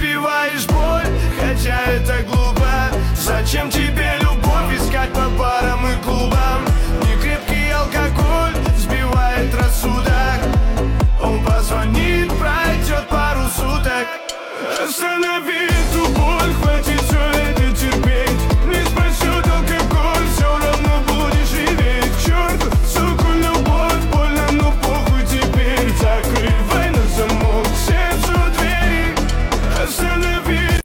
убиваешь боль, хотя это глупо. Зачем тебе любовь искать по барам и клубам? Некрепкий алкоголь сбивает рассудок. Он позвонит, пройдет пару суток. Останови